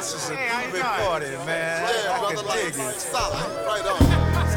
This is a groovy party, man. Yeah, I brother, can like dig it. solid. Right on.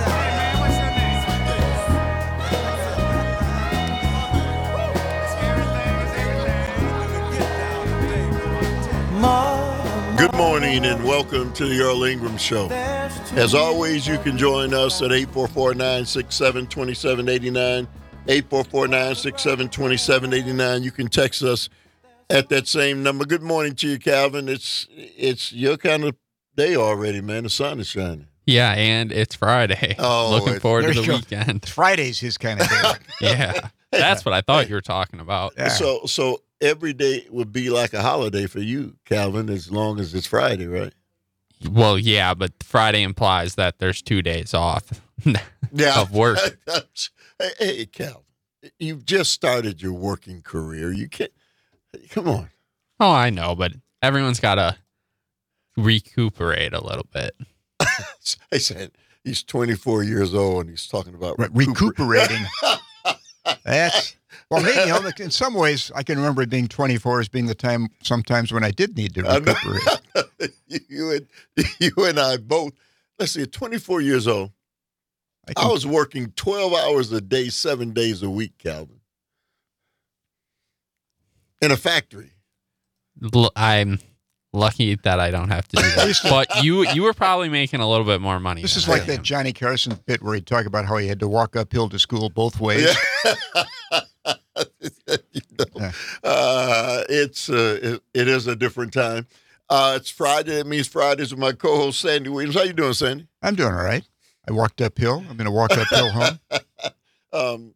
Good morning and welcome to the Earl Ingram Show. As always, you can join us at 844-967-2789, 844-967-2789. You can text us at that same number. Good morning to you, Calvin. It's your kind of day already, man. The sun is shining. Yeah, and it's Friday. Oh, looking forward to the Sure. weekend. Friday's his kind of day. Yeah, that's what I thought you were talking about. Yeah. So every day would be like a holiday for you, Calvin, as long as it's Friday, right? Well, yeah, but Friday implies that there's 2 days off of work. Hey, Calvin, you've just started your working career. You can't. Come on. Oh, I know, but everyone's got to recuperate a little bit. I said he's 24 years old and he's talking about Recuperating. That's well, maybe in some ways I can remember being 24 as being the time sometimes when I did need to recuperate. you and I both. Let's see, at 24 years old, I was working 12 hours a day, 7 days a week, Calvin, in a factory. I'm lucky that I don't have to do that. But you were probably making a little bit more money. This is than I like that am. Johnny Carson bit where he'd talk about how he had to walk uphill to school both ways. Yeah. Yeah. It is a different time. It's Friday. It means Fridays with my co-host Sandy Williams. How you doing, Sandy? I'm doing all right. I walked uphill. I'm going to walk uphill home.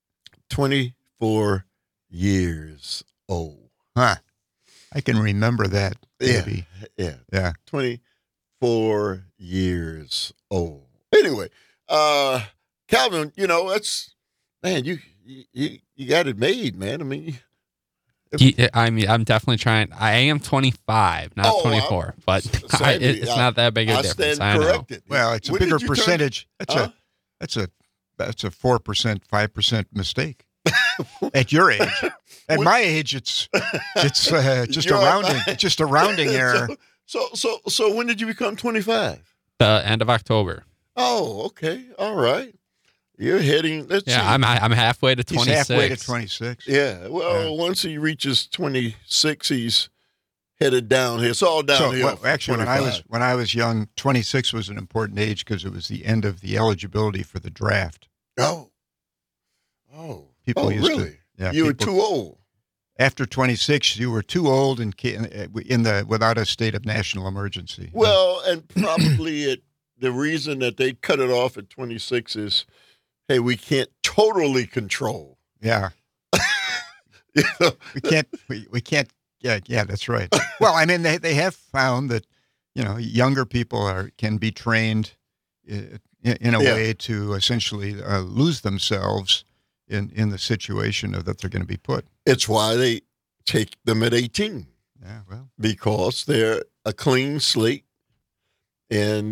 24 years old. Huh. I can remember that, baby. Yeah. 24 years old. Anyway, Calvin, that's, man, you got it made, man. I mean, I'm definitely trying. I am 25, not 24, but Sandy, it's not that big a I difference. stand I know. corrected. Well, it's a When bigger did you turn- percentage. Huh? That's a 4%, 5% mistake at your age. At my age, it's just a You're rounding. right. Just a rounding error. So when did you become 25? The end of October. Oh, okay. All right. You're heading. Let's see. Yeah, I'm halfway to He's 26. halfway to 26. Yeah. Well, once he reaches 26, he's headed downhill. It's all downhill. from Actually, 25. when I was young, 26 was an important age because it was the end of the eligibility for the draft. Oh. People used to- really? yeah, You were people- too old. After 26, you were too old and without a state of national emergency. Well, and probably the reason that they cut it off at 26 is, hey, we can't totally control. Yeah. You know? We can't. Yeah, that's right. Well, I mean, they have found that, younger people can be trained in a way to essentially lose themselves in the situation that they're going to be put. It's why they take them at 18. Yeah, well. Because they're a clean slate. And,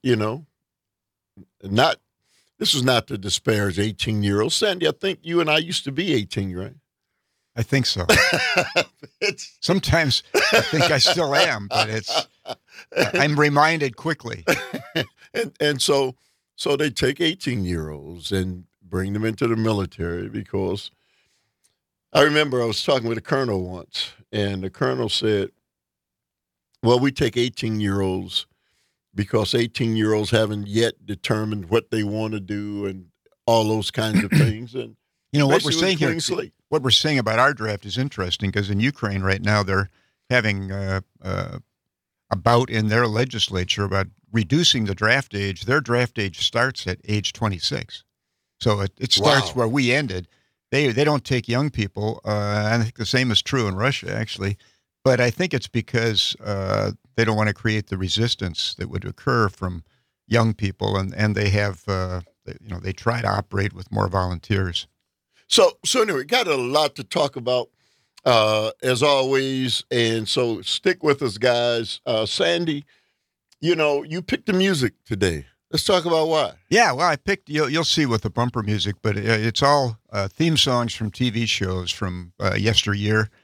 this is not to disparage 18-year-olds. Sandy, I think you and I used to be 18, right? I think so. It's Sometimes I think I still am, but I'm reminded quickly. and so they take 18-year-olds and bring them into the military because I remember I was talking with a colonel once, and the colonel said, well, we take 18-year-olds because 18-year-olds haven't yet determined what they want to do and all those kinds of things. And What we're basically saying clean here, slate. what we're saying about our draft is interesting because in Ukraine right now they're having a bout in their legislature about reducing the draft age. Their draft age starts at age 26, so it starts where we ended. They don't take young people. I think the same is true in Russia actually, but I think it's because they don't want to create the resistance that would occur from young people, and they have they try to operate with more volunteers. So anyway, got a lot to talk about, as always, and so stick with us, guys. Sandy, you picked the music today. Let's talk about why. Yeah, well, I picked, you'll see with the bumper music, but it's all theme songs from TV shows from yesteryear.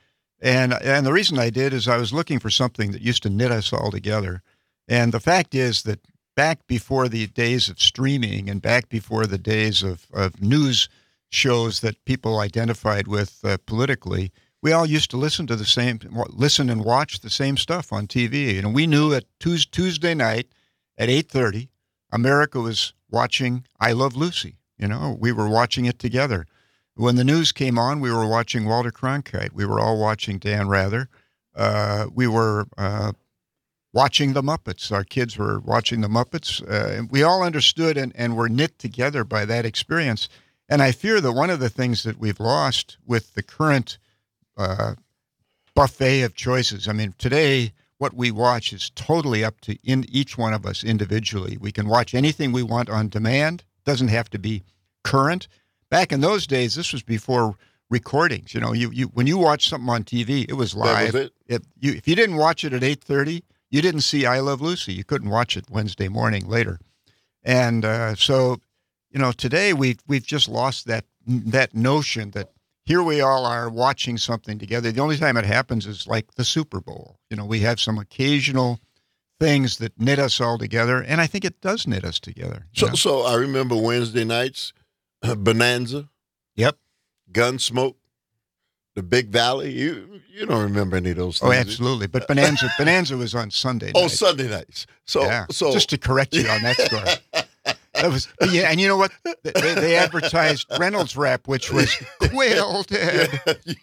And the reason I did is I was looking for something that used to knit us all together. And the fact is that back before the days of streaming and back before the days of news shows that people identified with politically, we all used to listen and watch the same stuff on TV. And we knew that Tuesday night at 8:30, America was watching I Love Lucy. We were watching it together. When the news came on, we were watching Walter Cronkite. We were all watching Dan Rather. We were watching the Muppets. Our kids were watching the Muppets. We all understood and were knit together by that experience. And I fear that one of the things that we've lost with the current buffet of choices, I mean, today what we watch is totally up to each one of us individually. We can watch anything we want on demand. Doesn't have to be current. Back in those days, this was before recordings. You when you watched something on TV, it was live. That was it. If you didn't watch it at 8:30, you didn't see I Love Lucy. You couldn't watch it Wednesday morning later. And so, today we've just lost that notion that here we all are watching something together. The only time it happens is like the Super Bowl. We have some occasional things that knit us all together, and I think it does knit us together. So I remember Wednesday nights, Bonanza. Yep. Gunsmoke, the Big Valley. You don't remember any of those things? Oh, absolutely. But Bonanza was on Sunday night. Oh, Sunday nights. So just to correct you on that score. That was, yeah, and you know what? They advertised Reynolds Wrap, which was quilted.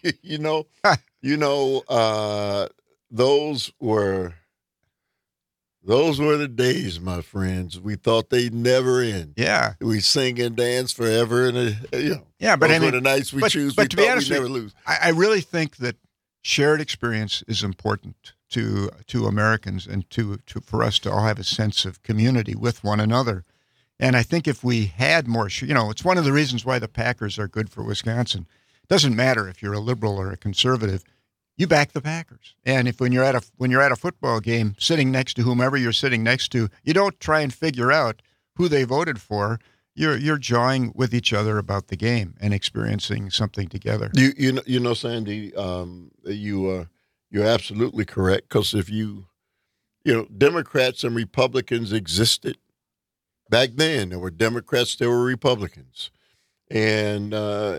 Those were the days, my friends. We thought they'd never end. Yeah, we sing and dance forever, and yeah. But those were the nights we choose. But to be honest, we'd never lose. I really think that shared experience is important to Americans and for us to all have a sense of community with one another. And I think if we had more, it's one of the reasons why the Packers are good for Wisconsin. It doesn't matter if you're a liberal or a conservative. You back the Packers. And when you're at a football game, sitting next to whomever you're sitting next to, you don't try and figure out who they voted for. You're jawing with each other about the game and experiencing something together. Sandy, you're absolutely correct. Because if Democrats and Republicans existed back then, there were Democrats, there were Republicans, and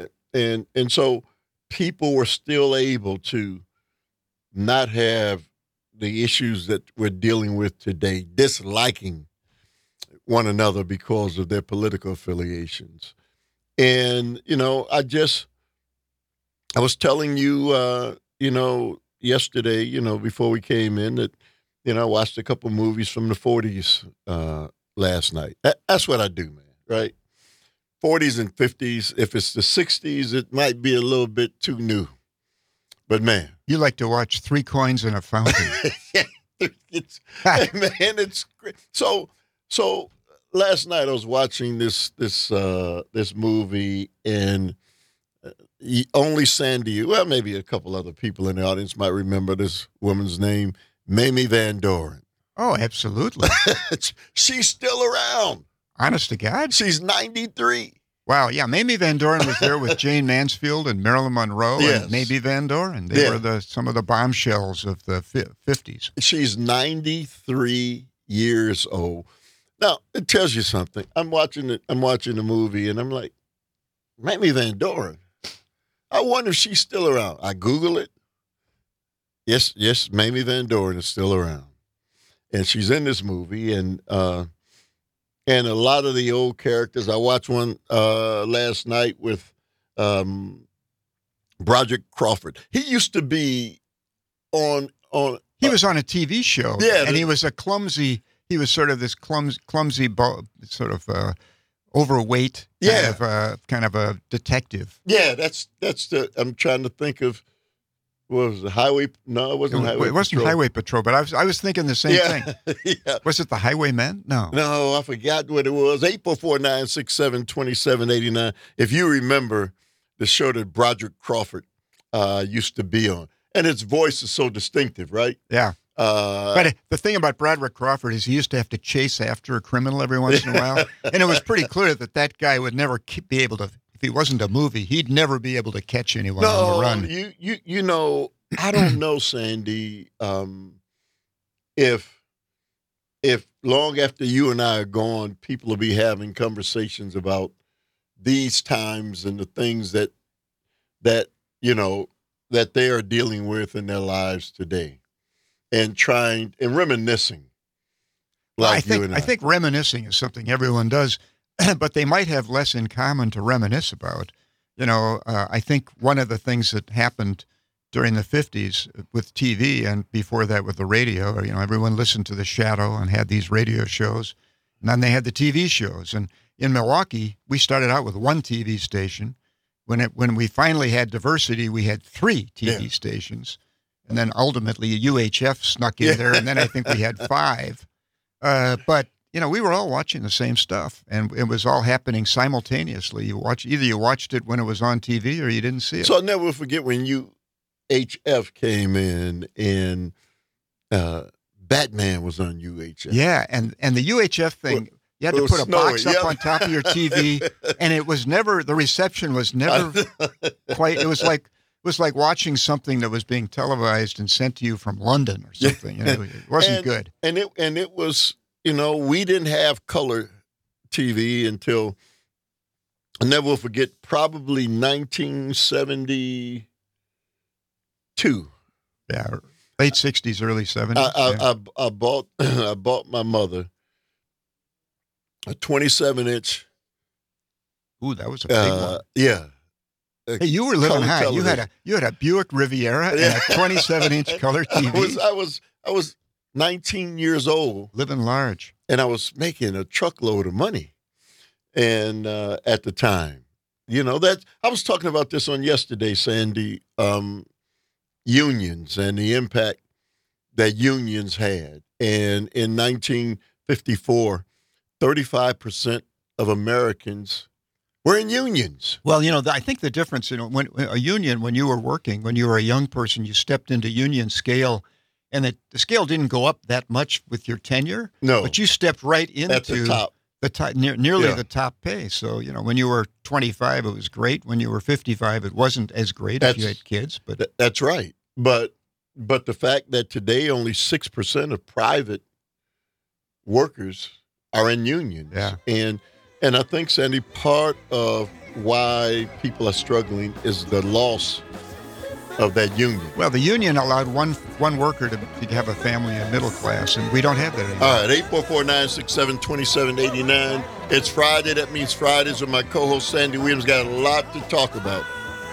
so people were still able to not have the issues that we're dealing with today, disliking one another because of their political affiliations. And, I was telling you, yesterday, before we came in that, I watched a couple movies from the 40s last night. That's what I do, man, right? 40s and 50s. If it's the 60s, it might be a little bit too new. But, man. You like to watch Three Coins in a Fountain. It's great. So last night I was watching this movie, and only Sandy, well, maybe a couple other people in the audience might remember this woman's name, Mamie Van Doren. Oh, absolutely. She's still around. Honest to God? She's 93. Wow, yeah. Mamie Van Doren was there with Jane Mansfield and Marilyn Monroe and Mamie Van Doren. They were some of the bombshells of the 50s. She's 93 years old. Now, it tells you something. I'm watching the movie, and I'm like, Mamie Van Doren. I wonder if she's still around. I Google it. Yes, Mamie Van Doren is still around. And she's in this movie, and a lot of the old characters. I watched one last night with Broderick Crawford. He used to be on. He was on a TV show. Yeah, and he was He was sort of this clumsy, sort of overweight, kind of a detective. Yeah, that's the. I'm trying to think of. What was it, Highway? No, it wasn't Highway. It wasn't Patrol. Highway Patrol, but I was thinking the same thing. Yeah. Was it the Highwaymen? No, I forgot what it was. 844-967-2789. If you remember the show that Broderick Crawford used to be on, and its voice is so distinctive, right? Yeah. But the thing about Broderick Crawford is he used to have to chase after a criminal every once in a while, and it was pretty clear that guy would never be able to. If he wasn't a movie, he'd never be able to catch anyone on the run. I don't know, Sandy, if long after you and I are gone, people will be having conversations about these times and the things that that they are dealing with in their lives today, and trying and reminiscing. Like I think reminiscing is something everyone does, but they might have less in common to reminisce about. I think one of the things that happened during the 50s with TV and before that with the radio, everyone listened to The Shadow and had these radio shows, and then they had the TV shows. And in Milwaukee, we started out with one TV station. When we finally had diversity, we had 3 TV stations, and then ultimately UHF snuck in there, and then I think we had 5. But we were all watching the same stuff, and it was all happening simultaneously. Either you watched it when it was on TV or you didn't see it. So I'll never forget when UHF came in and Batman was on UHF. Yeah, and the UHF thing, you had to put a box up on top of your TV, and it was never, the reception was never quite. It was like watching something that was being televised and sent to you from London or something. It wasn't good. And it was, we didn't have color TV until, I'll never forget, probably 1972. Yeah, late 60s, early 70s. I bought my mother a 27-inch. Ooh, that was a big one. Yeah. Hey, you were living high. Television. You had a Buick Riviera and a 27-inch color TV. I was 19 years old, living large, and I was making a truckload of money. And at the time, that I was talking about this on yesterday, Sandy. Unions and the impact that unions had, and in 1954, 35% of Americans were in unions. Well, I think the difference, when you were working, when you were a young person, you stepped into union scale, and the scale didn't go up that much with your tenure. No, but you stepped right into at the top. Nearly the top pay. So, when you were 25, it was great. When you were 55, it wasn't as great if you had kids. But that's right. But the fact that today only 6% of private workers are in unions. Yeah. And I think, Sandy, part of why people are struggling is the loss of that union. Well, the union allowed one worker to have a family and middle class, and we don't have that anymore. All right, 844-967-2789. It's Friday. That means Fridays with my co-host Sandy Williams. Got a lot to talk about.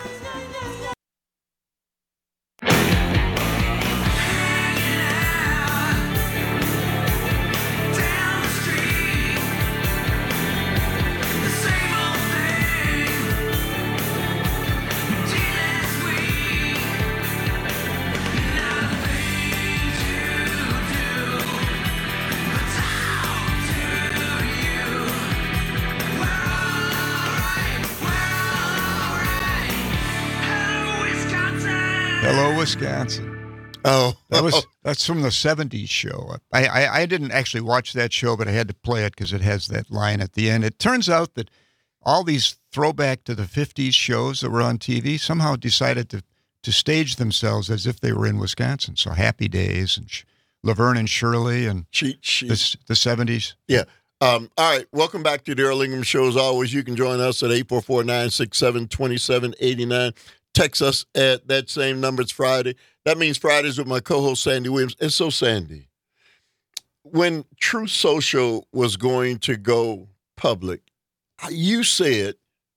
Hello, Wisconsin. Oh, that's from the 70s show. I didn't actually watch that show, but I had to play it because it has that line at the end. It turns out that all these throwback to the 50s shows that were on TV somehow decided to stage themselves as if they were in Wisconsin. So Happy Days and Laverne and Shirley and the 70s. Yeah. All right. Welcome back to the Earl Ingham Show. As always, you can join us at 844-967-2789. Text us at that same number. It's Friday. That means Fridays with my co-host Sandy Williams. And so, Sandy, when Truth Social was going to go public, you said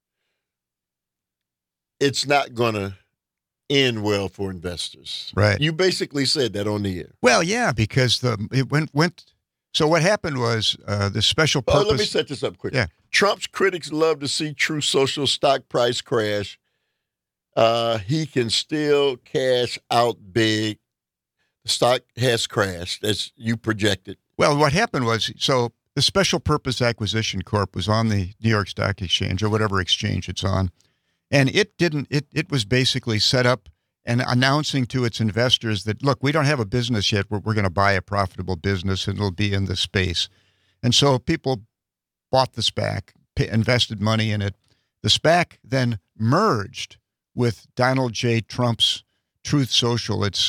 it's not going to end well for investors. Right. You basically said that on the air. Well, yeah, because it went. So what happened was the special purpose. Let me set this up quick. Yeah. Trump's critics love to see Truth Social stock price crash. He can still cash out big. The stock has crashed, as you projected. Well, what happened was, so the Special Purpose Acquisition Corp was on the New York Stock Exchange or whatever exchange it's on, and it was basically set up and announcing to its investors that, look, we don't have a business yet. We're going to buy a profitable business, and it'll be in this space. And so people bought the SPAC, invested money in it. The SPAC then merged with Donald J. Trump's Truth Social. It's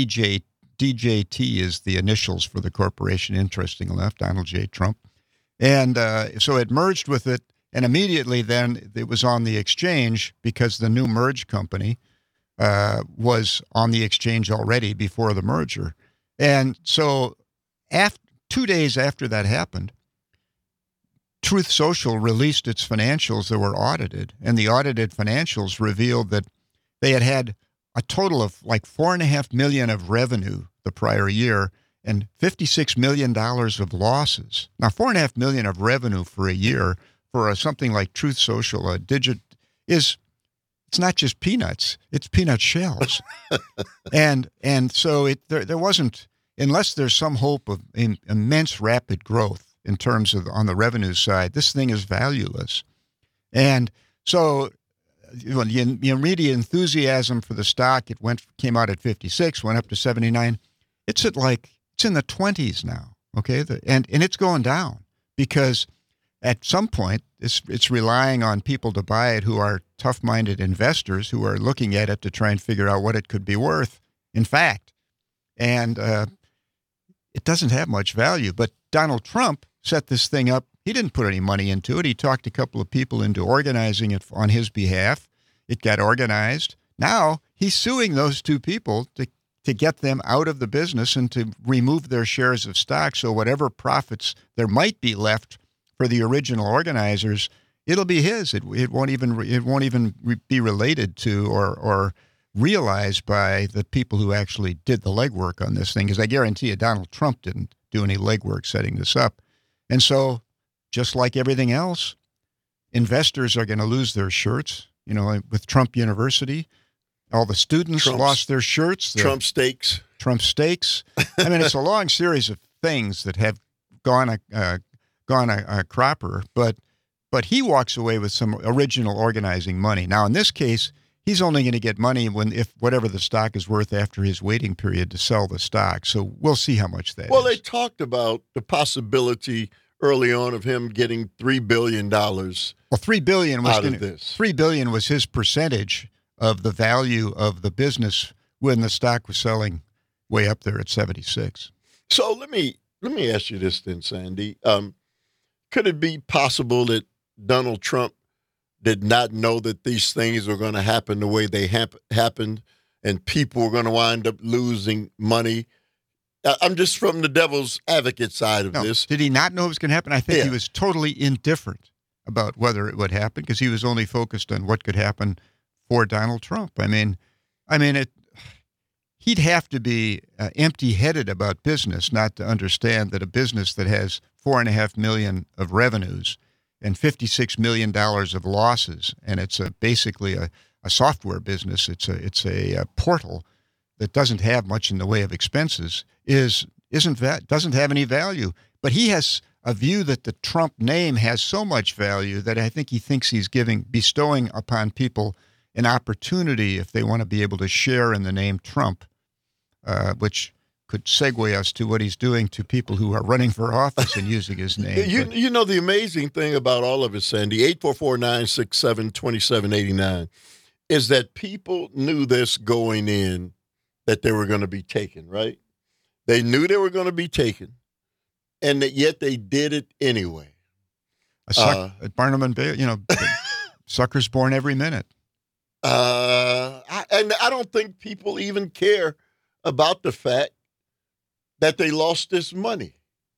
DJT is the initials for the corporation. Interesting enough, Donald J. Trump. And so it merged with it, and immediately then it was on the exchange because the new merged company was on the exchange already before the merger. And so 2 days after that happened, Truth Social released its financials that were audited, and the audited financials revealed that they had a total of like $4.5 million of revenue the prior year and $56 million of losses. Now, $4.5 million of revenue for a year for something like Truth Social, it's not just peanuts; it's peanut shells. and so there wasn't, unless there's some hope of immense rapid growth in terms of on the revenue side, this thing is valueless. And so the immediate enthusiasm for the stock, it came out at 56, went up to 79. It's in the 20s now, okay? And it's going down because at some point it's relying on people to buy it who are tough-minded investors who are looking at it to try and figure out what it could be worth, in fact. And it doesn't have much value. But Donald Trump set this thing up. He didn't put any money into it. He talked a couple of people into organizing it on his behalf. It got organized. Now he's suing those two people to get them out of the business and to remove their shares of stock. So whatever profits there might be left for the original organizers, it'll be his. It won't even be related to or realized by the people who actually did the legwork on this thing. Because I guarantee you, Donald Trump didn't do any legwork setting this up. And so, just like everything else, investors are going to lose their shirts. You know, with Trump University, all the students lost their shirts. Trump steaks. I mean, it's a long series of things that have gone a cropper. But he walks away with some original organizing money. Now, in this case, he's only going to get money if whatever the stock is worth after his waiting period to sell the stock. So we'll see how much that is. Well, they talked about the possibility early on of him getting $3 billion. Well, $3 billion was out of this. $3 billion was his percentage of the value of the business when the stock was selling way up there at 76. So let me ask you this then, Sandy. Could it be possible that Donald Trump did not know that these things were going to happen the way they happened, and people were going to wind up losing money? I'm just from the devil's advocate side of this. Did he not know it was going to happen? I think he was totally indifferent about whether it would happen because he was only focused on what could happen for Donald Trump. I mean, he'd have to be empty-headed about business not to understand that a business that has $4.5 million of revenues and $56 million of losses, and it's basically a software business. It's a portal that doesn't have much in the way of expenses. Doesn't have any value. But he has a view that the Trump name has so much value that I think he thinks he's bestowing upon people an opportunity if they want to be able to share in the name Trump, which could segue us to what he's doing to people who are running for office and using his name. You know, the amazing thing about all of it, Sandy, 844-967-2789, is that people knew this going in, that they were going to be taken, right? They knew they were going to be taken, and that yet they did it anyway. Barnum and Bailey, suckers born every minute. And I don't think people even care about the fact that they lost this money.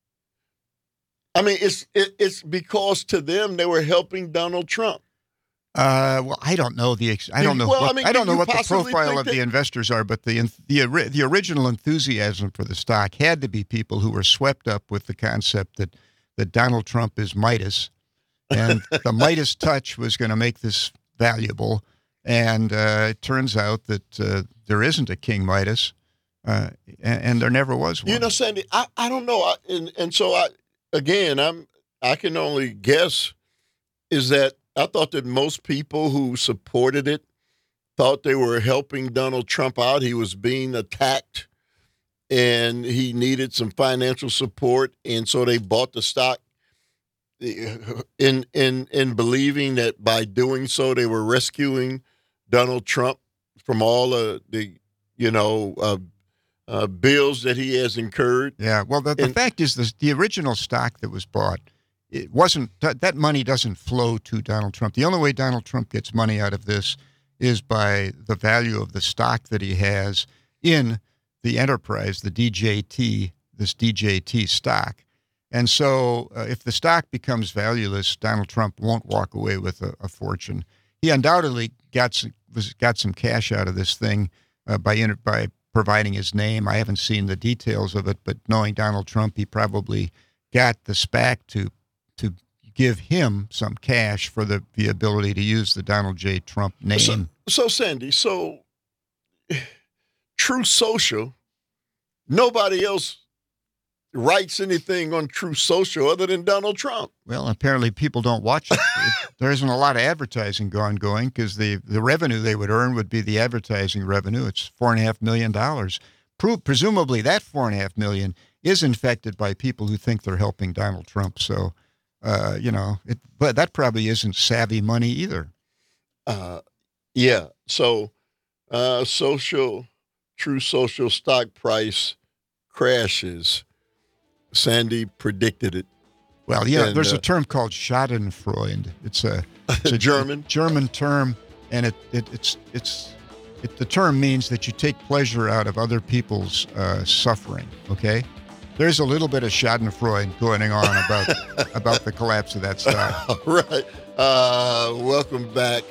I mean, it's because to them they were helping Donald Trump. Well, I don't know what the profile of the investors are, but the original enthusiasm for the stock had to be people who were swept up with the concept that Donald Trump is Midas, and the Midas touch was going to make this valuable. And it turns out that there isn't a King Midas, and there never was one. You know, Sandy, I don't know, and so I can only guess is that I thought that most people who supported it thought they were helping Donald Trump out. He was being attacked, and he needed some financial support, and so they bought the stock in believing that by doing so they were rescuing Donald Trump from all the bills that he has incurred. Yeah. Well, the fact is, the original stock that was bought, it wasn't that money doesn't flow to Donald Trump. The only way Donald Trump gets money out of this is by the value of the stock that he has in the enterprise, the DJT, this DJT stock. And so if the stock becomes valueless, Donald Trump won't walk away with a fortune. He undoubtedly got some cash out of this thing by providing his name. I haven't seen the details of it, but knowing Donald Trump, he probably got the SPAC to give him some cash for the ability to use the Donald J. Trump name. So Sandy, Truth Social, nobody else writes anything on Truth Social other than Donald Trump. Well, apparently people don't watch it. There isn't a lot of advertising going because the revenue they would earn would be the advertising revenue. It's $4.5 million. Presumably that $4.5 million is infected by people who think they're helping Donald Trump. So, but that probably isn't savvy money either. Yeah. So, Truth Social stock price crashes. Sandy predicted it. Well, yeah, and there's a term called Schadenfreude. It's a German term, and the term means that you take pleasure out of other people's suffering. Okay, there's a little bit of Schadenfreude going on about the collapse of that stock. All right. Welcome back.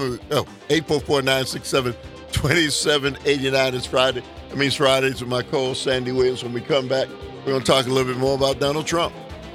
844-967-2789 is Friday. That means Fridays with my co-host Sandy Williams. When we come back, we're going to talk a little bit more about Donald Trump.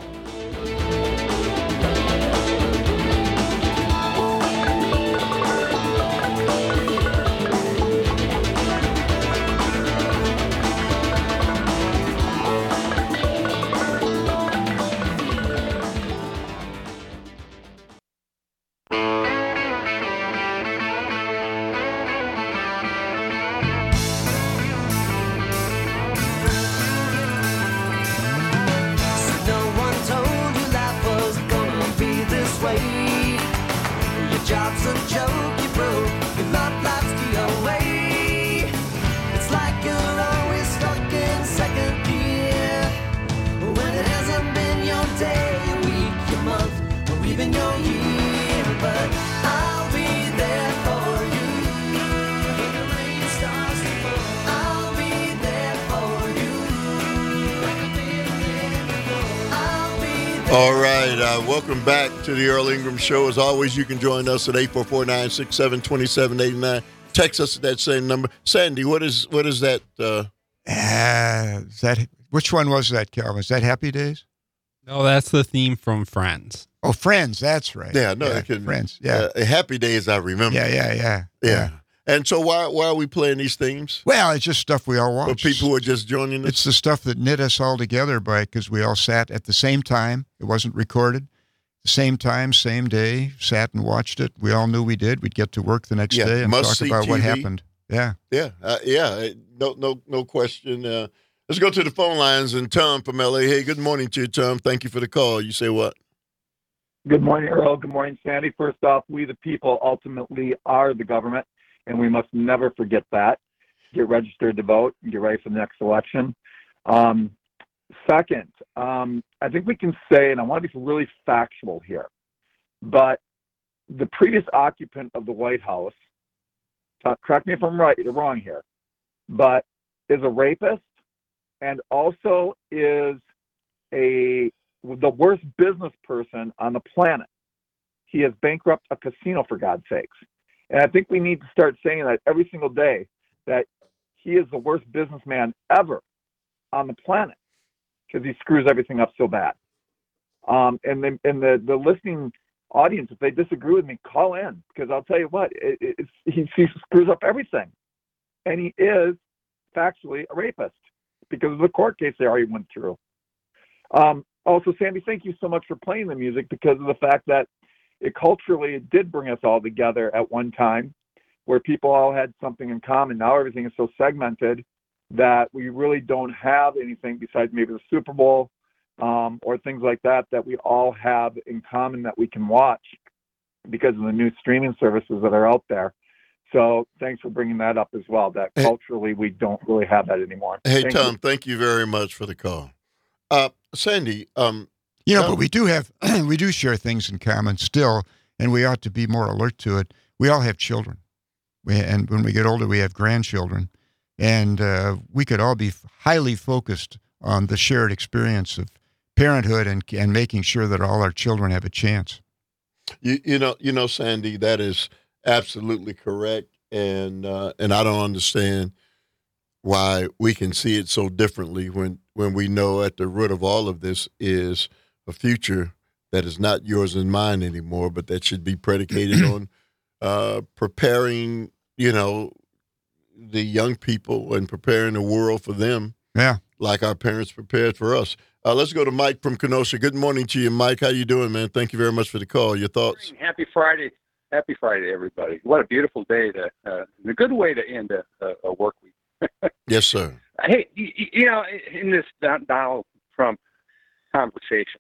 All right, welcome back to the Earl Ingram Show. As always, you can join us at 844-967-2789. Text us at that same number. Sandy, what is that? Which one was that, Calvin? Is that Happy Days? No, that's the theme from Friends. Oh, Friends, that's right. Yeah, no, Friends. Yeah, Happy Days, I remember. Yeah. And so why are we playing these themes? Well, it's just stuff we all watch. For people who are just joining us? It's the stuff that knit us all together because we all sat at the same time. It wasn't recorded. The same time, same day, sat and watched it. We all knew we did. We'd get to work the next day and talk about what happened. Yeah. No question. Let's go to the phone lines. And Tom from L.A. Hey, good morning to you, Tom. Thank you for the call. You say what? Good morning, Earl. Good morning, Sandy. First off, we the people ultimately are the government. And we must never forget that. Get registered to vote and get ready for the next election. Second, I think we can say, and I want to be really factual here, but the previous occupant of the White House, correct me if I'm right or wrong here, but is a rapist and also is the worst business person on the planet. He has bankrupted a casino, for God's sakes. And I think we need to start saying that every single day, that he is the worst businessman ever on the planet because he screws everything up so bad. And the listening audience, if they disagree with me, call in because I'll tell you what, he screws up everything. And he is factually a rapist because of the court case they already went through. Also, Sandy, thank you so much for playing the music because of the fact that it did bring us all together at one time where people all had something in common. Now everything is so segmented that we really don't have anything besides maybe the Super Bowl or things like that we all have in common that we can watch because of the new streaming services that are out there. So thanks for bringing that up as well, that Hey. culturally we don't really have that anymore. Hey, Thank Tom, you. thank you very much for the call. Sandy, But we do have, we do share things in common still, and we ought to be more alert to it. We all have children. And when we get older, we have grandchildren. And we could all be highly focused on the shared experience of parenthood and making sure that all our children have a chance. you know, Sandy, that is absolutely correct. And I don't understand why we can see it so differently when we know at the root of all of this is a future that is not yours and mine anymore, but that should be predicated on preparing, the young people and preparing the world for them. Yeah. Like our parents prepared for us. Let's go to Mike from Kenosha. Good morning to you, Mike. How you doing, man? Thank you very much for the call. Your thoughts? Happy Friday. Happy Friday, everybody. What a beautiful day a good way to end a work week. Yes, sir. Hey, in this Donald Trump conversation,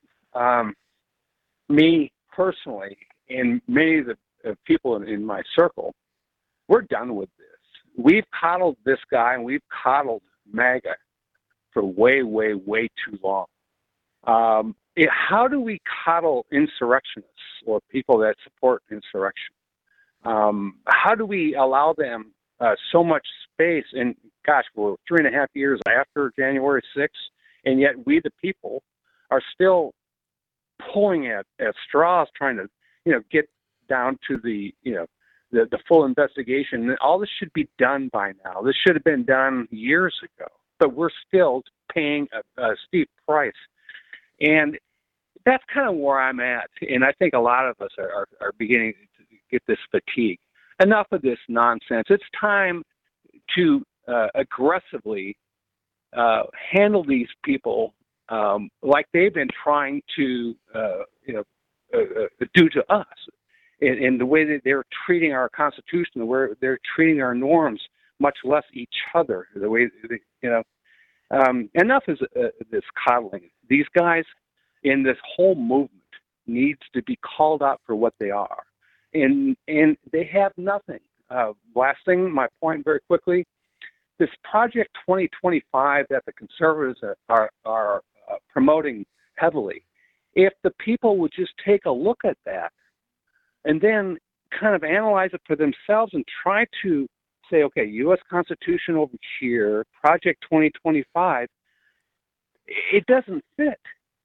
me personally and many of the people in my circle, we're done with this. We've coddled this guy and we've coddled MAGA for way, way, way too long. How do we coddle insurrectionists or people that support insurrection? How do we allow them so much space? And gosh, we're 3.5 years after January 6th, and yet we, the people, are still pulling at straws, trying to, get down to the full investigation. All this should be done by now. This should have been done years ago, but we're still paying a steep price. And that's kind of where I'm at. And I think a lot of us are beginning to get this fatigue. Enough of this nonsense. It's time to aggressively handle these people like they've been trying to do to us. In the way that they're treating our Constitution, the way they're treating our norms, much less each other. The way, enough is this coddling. These guys in this whole movement needs to be called out for what they are, and they have nothing. Last thing, my point very quickly: this Project 2025 that the conservatives are promoting heavily. If the people would just take a look at that and then kind of analyze it for themselves and try to say, okay, U.S. Constitution over here, Project 2025, it doesn't fit.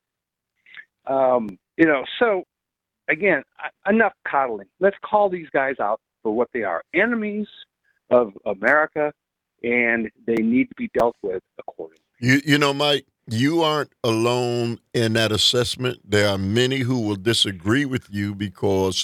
So again, enough coddling. Let's call these guys out for what they are, enemies of America, and they need to be dealt with accordingly. Mike, you aren't alone in that assessment. There are many who will disagree with you because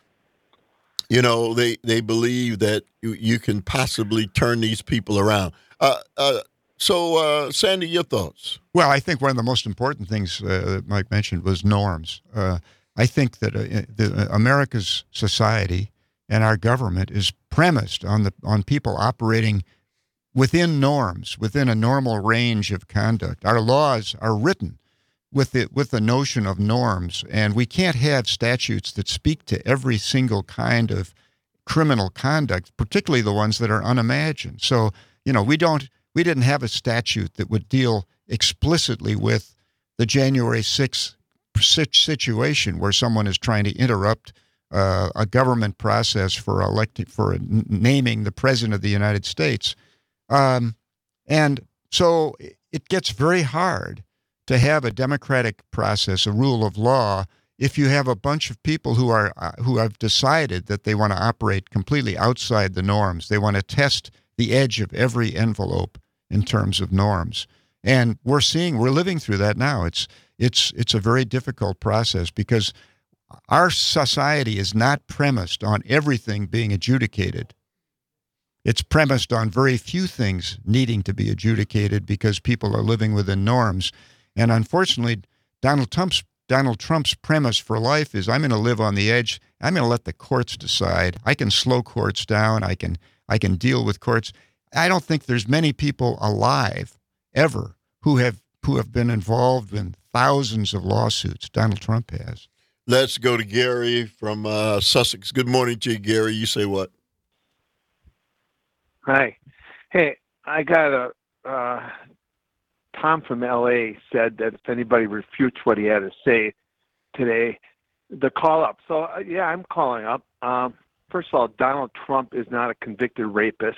they believe that you can possibly turn these people around. So, Sandy, your thoughts? Well, I think one of the most important things that Mike mentioned was norms. I think that America's society and our government is premised on people operating within norms, within a normal range of conduct. Our laws are written with the notion of norms, and we can't have statutes that speak to every single kind of criminal conduct, particularly the ones that are unimagined. So, we didn't have a statute that would deal explicitly with the January 6th situation where someone is trying to interrupt a government process for naming the president of the United States. And so it gets very hard to have a democratic process, a rule of law, if you have a bunch of people who have decided that they want to operate completely outside the norms. They want to test the edge of every envelope in terms of norms. And we're living through that now. It's a very difficult process because our society is not premised on everything being adjudicated. It's premised on very few things needing to be adjudicated because people are living within norms. And unfortunately, Donald Trump's premise for life is I'm going to live on the edge. I'm going to let the courts decide. I can slow courts down. I can deal with courts. I don't think there's many people alive ever who have been involved in thousands of lawsuits. Donald Trump has. Let's go to Gary from Sussex. Good morning to you, Gary. You say what? Hi. Hey, I got Tom from LA said that if anybody refutes what he had to say today, the call up. So, yeah, I'm calling up. First of all, Donald Trump is not a convicted rapist.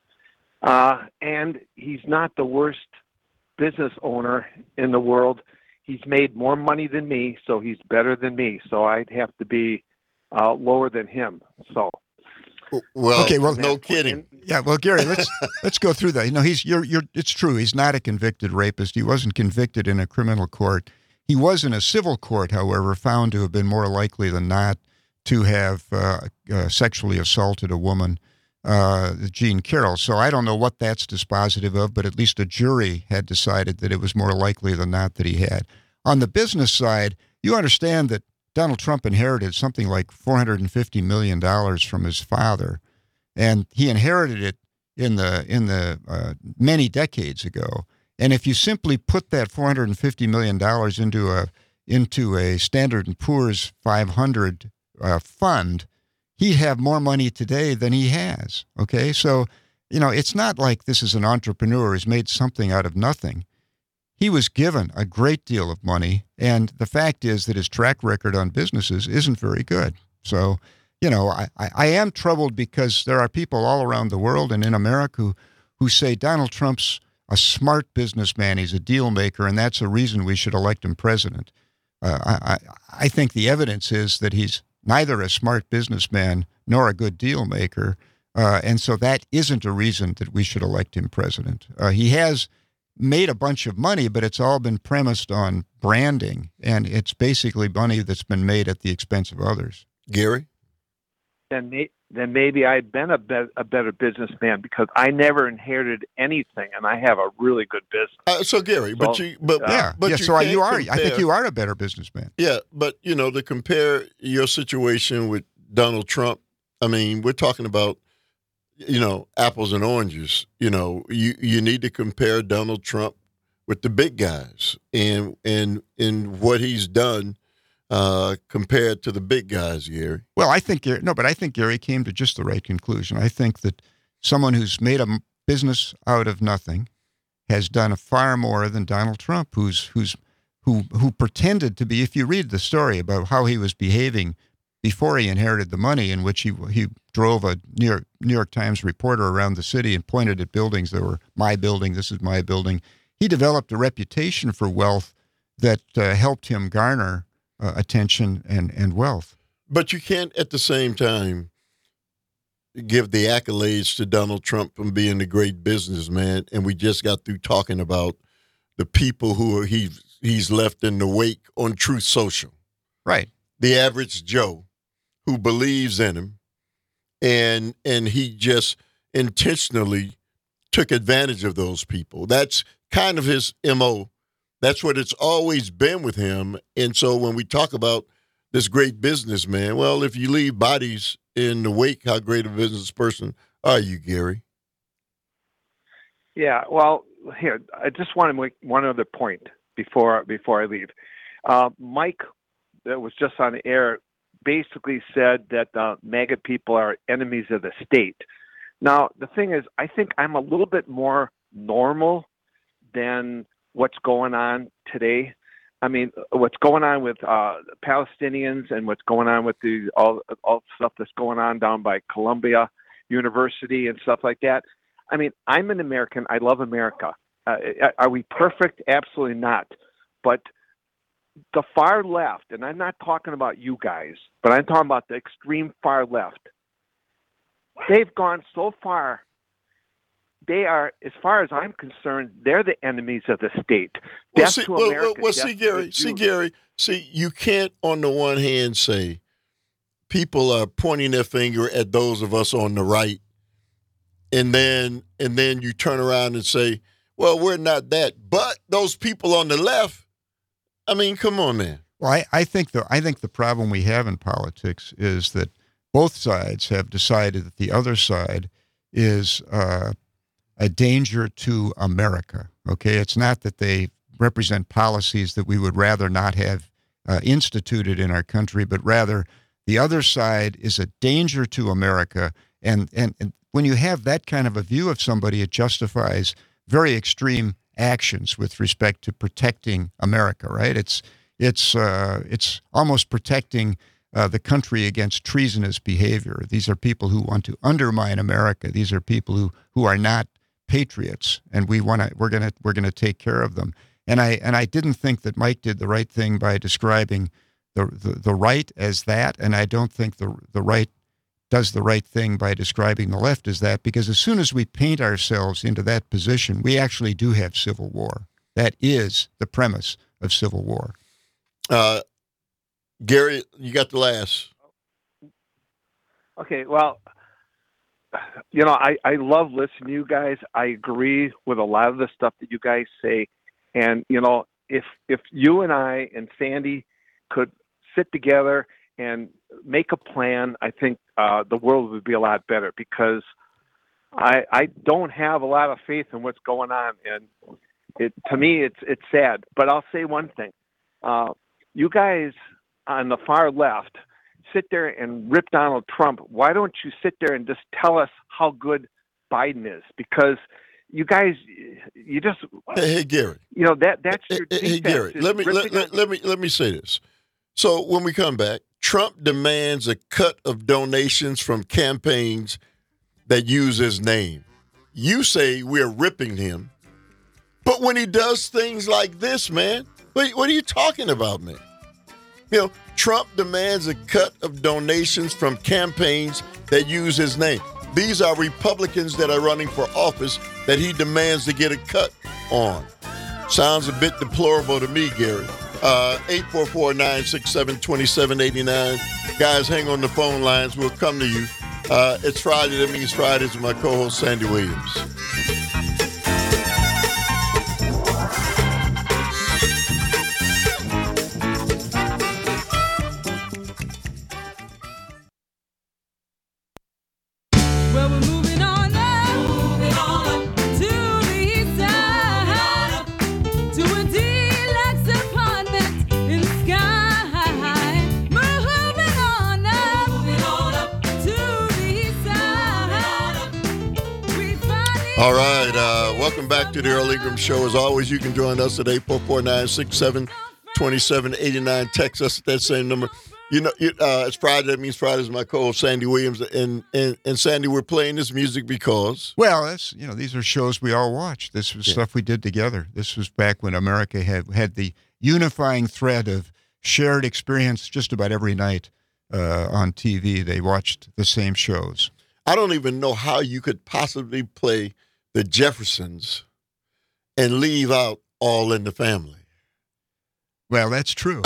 And he's not the worst business owner in the world. He's made more money than me, so he's better than me. So I'd have to be lower than him. So, well, okay, well, no kidding. Yeah, well, Gary, let's go through that. You know, it's true. He's not a convicted rapist. He wasn't convicted in a criminal court. He was in a civil court, however, found to have been more likely than not to have sexually assaulted a woman, Jean Carroll. So I don't know what that's dispositive of, but at least a jury had decided that it was more likely than not that he had. On the business side, you understand that Donald Trump inherited something like $450 million from his father, and he inherited it in the many decades ago. And if you simply put that $450 million into a Standard & Poor's 500 fund, he'd have more money today than he has. Okay, so it's not like this is an entrepreneur who's made something out of nothing. He was given a great deal of money, and the fact is that his track record on businesses isn't very good. So, I am troubled because there are people all around the world and in America who say Donald Trump's a smart businessman, he's a deal maker, and that's a reason we should elect him president. I think the evidence is that he's neither a smart businessman nor a good deal maker, and so that isn't a reason that we should elect him president. He has made a bunch of money, but it's all been premised on branding, and it's basically money that's been made at the expense of others. Gary? Then maybe I've been a better businessman because I never inherited anything, and I have a really good business. So Gary, I think you are a better businessman. Yeah, but to compare your situation with Donald Trump, I mean, we're talking about apples and oranges. You need to compare Donald Trump with the big guys and what he's done compared to the big guys, Gary. Well, I think Gary came to just the right conclusion. I think that someone who's made a business out of nothing has done far more than Donald Trump, who pretended to be. If you read the story about how he was behaving before he inherited the money, in which he drove a New York Times reporter around the city and pointed at buildings that were my building, this is my building. He developed a reputation for wealth that helped him garner attention and wealth. But you can't at the same time give the accolades to Donald Trump from being a great businessman, and we just got through talking about the people who he's left in the wake on Truth Social. Right. The average Joe who believes in him, and he just intentionally took advantage of those people. That's kind of his MO. That's what it's always been with him. And so when we talk about this great businessman, well, if you leave bodies in the wake, how great a business person are you, Gary? Yeah, well, here, I just want to make one other point before I leave. Mike, that was just on the air, basically said that the MAGA people are enemies of the state. Now, the thing is, I think I'm a little bit more normal than what's going on today. I mean, what's going on with Palestinians and what's going on with all stuff that's going on down by Columbia University and stuff like that. I mean, I'm an American. I love America. Are we perfect? Absolutely not. But the far left, and I'm not talking about you guys, but I'm talking about the extreme far left. They've gone so far. They are, as far as I'm concerned, they're the enemies of the state. Death to America. See, you can't on the one hand say people are pointing their finger at those of us on the right, and then you turn around and say, well, we're not that, but those people on the left. I mean, come on, man. Well, I think the problem we have in politics is that both sides have decided that the other side is a danger to America. Okay, it's not that they represent policies that we would rather not have instituted in our country, but rather the other side is a danger to America, and when you have that kind of a view of somebody, it justifies very extreme actions with respect to protecting America, right? It's almost protecting the country against treasonous behavior. These are people who want to undermine America. These are people who are not patriots, and we're gonna take care of them. And I didn't think that Mike did the right thing by describing the right as that, and I don't think the right does the right thing by describing the left as that, because as soon as we paint ourselves into that position, we actually do have civil war. That is the premise of civil war. Gary, you got the last. Okay, well, I love listening to you guys. I agree with a lot of the stuff that you guys say. And, if you and I and Sandy could sit together and make a plan, I think the world would be a lot better, because I don't have a lot of faith in what's going on. And to me, it's sad. But I'll say one thing. You guys on the far left sit there and rip Donald Trump. Why don't you sit there and just tell us how good Biden is? Because you guys, you just hey Gary, that's your defense. Hey Gary, let me say this. So when we come back, Trump demands a cut of donations from campaigns that use his name. You say we're ripping him, but when he does things like this, man, what are you talking about, man? Trump demands a cut of donations from campaigns that use his name. These are Republicans that are running for office that he demands to get a cut on. Sounds a bit deplorable to me, Gary. 844-967-2789. Guys, hang on the phone lines. We'll come to you. It's Friday. That means Fridays with my co-host, Sandy Williams. All right, welcome back to the Earl Ingram Show. As always, you can join us at 844-967-2789. Text us at that same number. It's Friday. That means Friday is my co-host, Sandy Williams. And Sandy, we're playing this music because... Well, these are shows we all watch. This was stuff we did together. This was back when America had the unifying thread of shared experience just about every night on TV. They watched the same shows. I don't even know how you could possibly play the Jeffersons and leave out All in the Family. Well, that's true.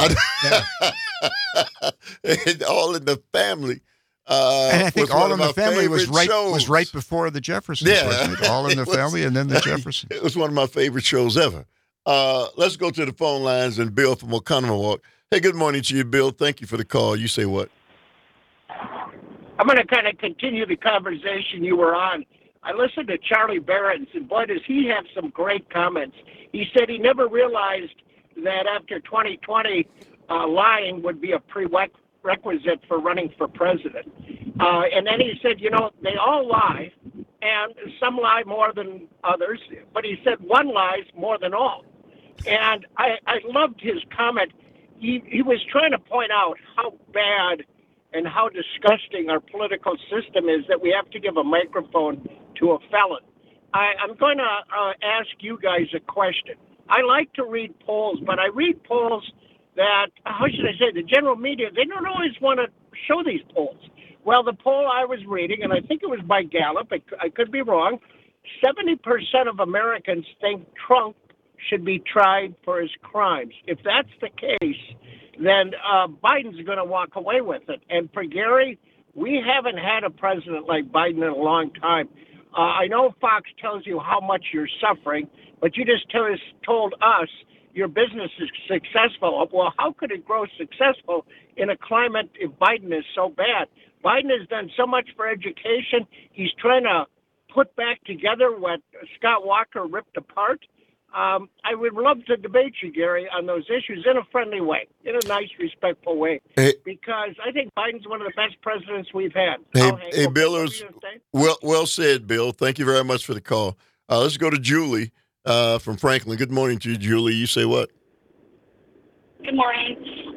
And All in the Family. And I think All in the Family was right before the Jeffersons. Yeah. All in the Family and then the Jeffersons. It was one of my favorite shows ever. Let's go to the phone lines and Bill from Oconomowoc. Hey, good morning to you, Bill. Thank you for the call. You say what? I'm going to kind of continue the conversation you were on. I listened to Charlie Barron's, and boy, does he have some great comments. He said he never realized that after 2020, lying would be a prerequisite for running for president. And then he said, they all lie, and some lie more than others, but he said one lies more than all. And I loved his comment. He was trying to point out how bad and how disgusting our political system is that we have to give a microphone to a felon. I'm going to ask you guys a question. I like to read polls, but I read polls that, how should I say, the general media, they don't always want to show these polls. Well, the poll I was reading, and I think it was by Gallup, I could be wrong, 70% of Americans think Trump should be tried for his crimes. If that's the case, then Biden's going to walk away with it. And for Gary, we haven't had a president like Biden in a long time. I know Fox tells you how much you're suffering, but you just told us your business is successful. Well, how could it grow successful in a climate if Biden is so bad? Biden has done so much for education. He's trying to put back together what Scott Walker ripped apart. I would love to debate you, Gary, on those issues in a friendly way, in a nice, respectful way, Hey, because I think Biden's one of the best presidents we've had. hey, Hank, hey, okay, Bill, what it were was you gonna say? well said, Bill. Thank you very much for the call. Let's go to Julie from Franklin. Good morning to you, Julie. You say what? Good morning.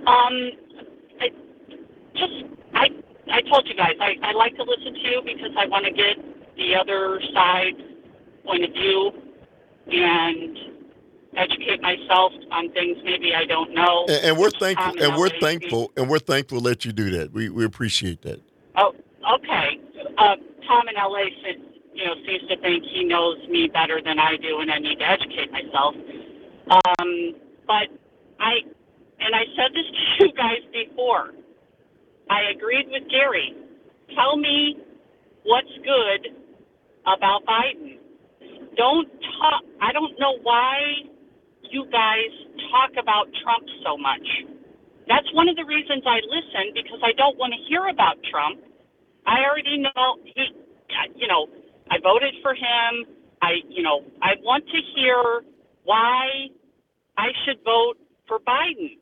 I told you guys I like to listen to you because I want to get the other side point of view and educate myself on things maybe I don't know. And we're which thankful, Tom and we're LA thankful, and we're thankful that you do that. We appreciate that. Oh, okay. Tom in LA seems to think he knows me better than I do, and I need to educate myself. But I said this to you guys before. I agreed with Gary. Tell me what's good about Biden. Don't talk. I don't know why you guys talk about Trump so much. That's one of the reasons I listen, because I don't want to hear about Trump. I already know I voted for him. I want to hear why I should vote for Biden.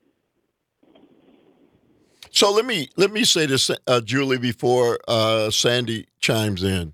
So let me say this, Julie, before Sandy chimes in.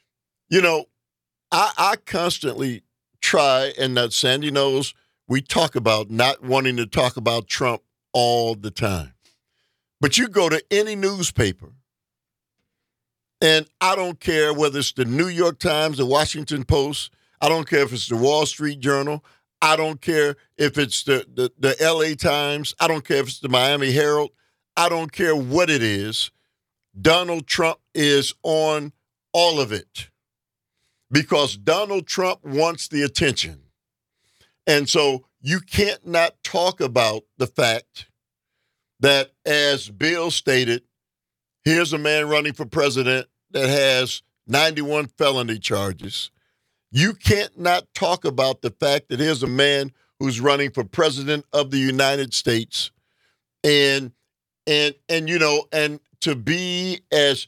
I constantly try, and that Sandy knows, we talk about not wanting to talk about Trump all the time. But you go to any newspaper, and I don't care whether it's the New York Times, the Washington Post, I don't care if it's the Wall Street Journal, I don't care if it's the LA Times, I don't care if it's the Miami Herald, I don't care what it is. Donald Trump is on all of it because Donald Trump wants the attention. And so you can't not talk about the fact that, as Bill stated, here's a man running for president that has 91 felony charges. You can't not talk about the fact that here's a man who's running for president of the United States. And to be as,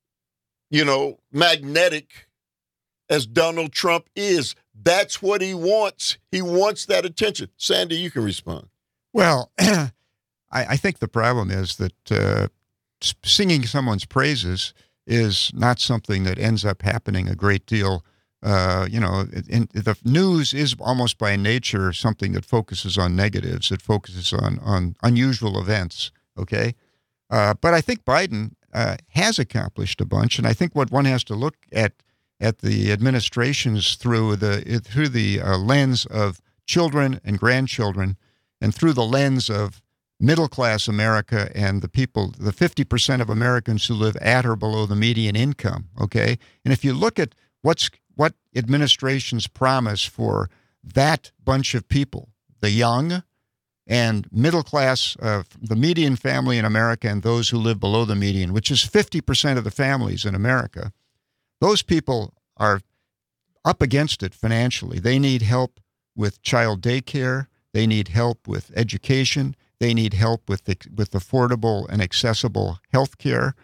magnetic as Donald Trump is, that's what he wants. He wants that attention. Sandy, you can respond. Well, I think the problem is that singing someone's praises is not something that ends up happening a great deal. The news is almost by nature something that focuses on negatives. It focuses on unusual events. Okay, but I think Biden has accomplished a bunch, and I think what one has to look at the administrations through the lens of children and grandchildren, and through the lens of middle-class America and the 50% of Americans who live at or below the median income. Okay, and if you look at what administrations promise for that bunch of people, the young and middle class, the median family in America, and those who live below the median, which is 50% of the families in America, those people are up against it financially. They need help with child daycare. They need help with education. They need help with affordable and accessible health care.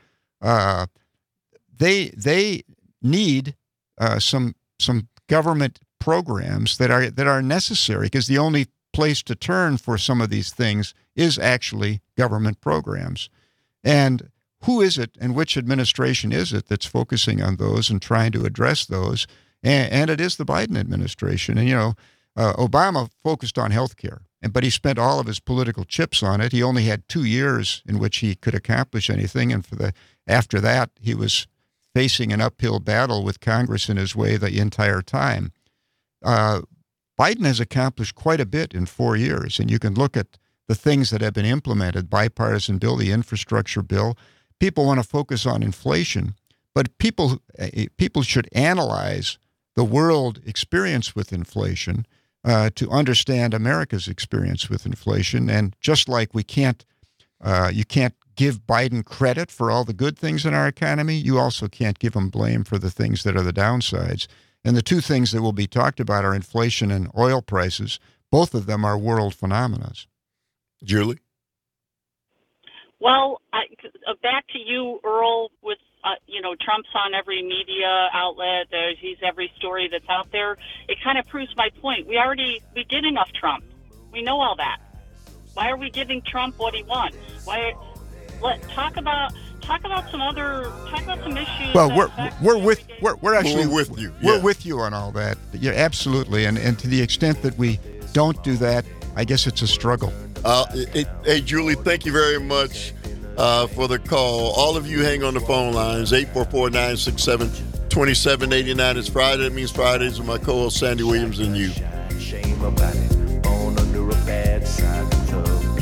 They need some government programs that are necessary, because the only place to turn for some of these things is actually government programs. And who is it, and which administration is it that's focusing on those and trying to address those? And it is the Biden administration. And, Obama focused on health care, but he spent all of his political chips on it. He only had 2 years in which he could accomplish anything. And after that, he was facing an uphill battle with Congress in his way the entire time. Biden has accomplished quite a bit in 4 years, and you can look at the things that have been implemented, bipartisan bill, the infrastructure bill. People want to focus on inflation, but people should analyze the world experience with inflation to understand America's experience with inflation. And just like you can't give Biden credit for all the good things in our economy, you also can't give him blame for the things that are the downsides. And the two things that will be talked about are inflation and oil prices. Both of them are world phenomena. Julie? Well, back to you, Earl, with Trump's on every media outlet. He's every story that's out there. It kind of proves my point. We did enough Trump. We know all that. Why are we giving Trump what he wants? Talk about some issues. Well, we're actually with you. We're Yeah. with you on all that. Yeah, absolutely. And to the extent that we don't do that, I guess it's a struggle. Hey, Julie, thank you very much for the call. All of you hang on the phone lines, 844-967-2789. It's Friday. That means Fridays with my co-host Sandy Williams and you. Shame about it, born under a bad side of the